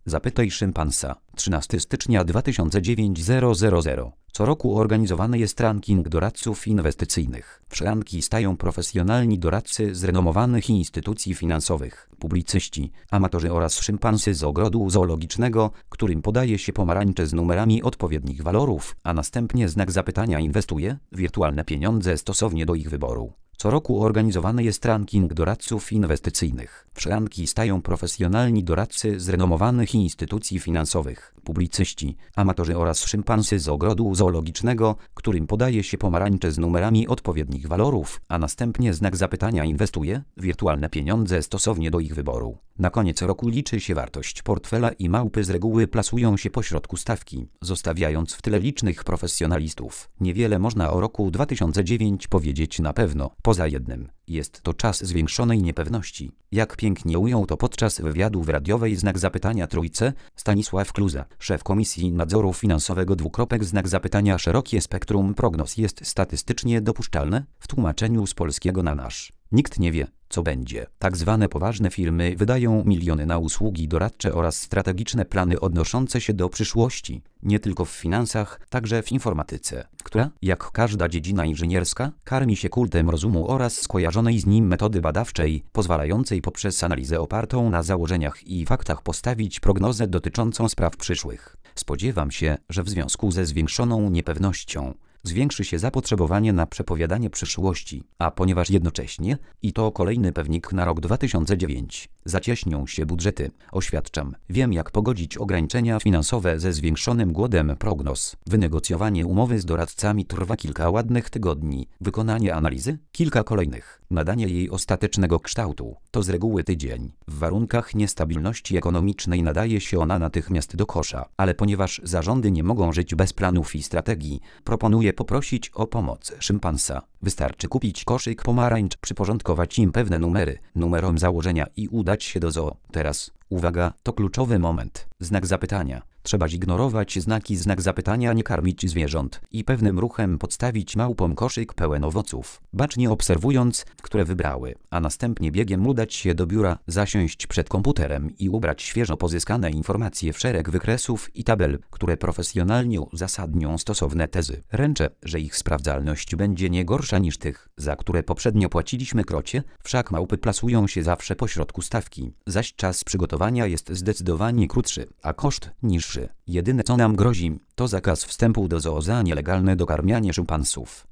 Zapytaj szympansa. 13 stycznia 2009 000. Co roku organizowany jest ranking doradców inwestycyjnych. W ranki stają profesjonalni doradcy z renomowanych instytucji finansowych, publicyści, amatorzy oraz szympansy z ogrodu zoologicznego, którym podaje się pomarańcze z numerami odpowiednich walorów, a następnie znak zapytania inwestuje wirtualne pieniądze stosownie do ich wyboru. Co roku organizowany jest ranking doradców inwestycyjnych. W ranki stają profesjonalni doradcy z renomowanych instytucji finansowych, publicyści, amatorzy oraz szympansy z ogrodu zoologicznego, którym podaje się pomarańcze z numerami odpowiednich walorów, a następnie znak zapytania inwestuje wirtualne pieniądze stosownie do ich wyboru. Na koniec roku liczy się wartość portfela i małpy z reguły plasują się pośrodku stawki, zostawiając w tyle licznych profesjonalistów. Niewiele można o roku 2009 powiedzieć na pewno, poza jednym. Jest to czas zwiększonej niepewności. Jak pięknie ujął to podczas wywiadu w radiowej znak zapytania trójce Stanisław Kluza, szef Komisji Nadzoru Finansowego znak zapytania szerokie spektrum prognoz jest statystycznie dopuszczalne w tłumaczeniu z polskiego na nasz. Nikt nie wie, co będzie. Tak zwane poważne firmy wydają miliony na usługi doradcze oraz strategiczne plany odnoszące się do przyszłości. Nie tylko w finansach, także w informatyce, która, jak każda dziedzina inżynierska, karmi się kultem rozumu oraz skojarzonej z nim metody badawczej, pozwalającej poprzez analizę opartą na założeniach i faktach postawić prognozę dotyczącą spraw przyszłych. Spodziewam się, że w związku ze zwiększoną niepewnością zwiększy się zapotrzebowanie na przepowiadanie przyszłości, a ponieważ jednocześnie, i to kolejny pewnik na rok 2009, zacieśnią się budżety, oświadczam, wiem jak pogodzić ograniczenia finansowe ze zwiększonym głodem prognoz. Wynegocjowanie umowy z doradcami trwa kilka ładnych tygodni, wykonanie analizy kilka kolejnych, nadanie jej ostatecznego kształtu to z reguły tydzień. W warunkach niestabilności ekonomicznej nadaje się ona natychmiast do kosza, ale ponieważ zarządy nie mogą żyć bez planów i strategii, proponuję poprosić o pomoc szympansa. Wystarczy kupić koszyk pomarańcz, przyporządkować im pewne numery, numerom założenia i udać się do zoo. Teraz, uwaga, to kluczowy moment. Znak zapytania. Trzeba zignorować znaki znak zapytania, nie karmić zwierząt i pewnym ruchem podstawić małpom koszyk pełen owoców, bacznie obserwując, które wybrały, a następnie biegiem udać się do biura, zasiąść przed komputerem i ubrać świeżo pozyskane informacje w szereg wykresów i tabel, które profesjonalnie uzasadnią stosowne tezy. Ręczę, że ich sprawdzalność będzie nie gorsza niż tych, za które poprzednio płaciliśmy krocie, wszak małpy plasują się zawsze pośrodku stawki, zaś czas przygotowania jest zdecydowanie krótszy, a koszt niższy. Jedyne co nam grozi, to zakaz wstępu do zoo za nielegalne dokarmianie szympansów.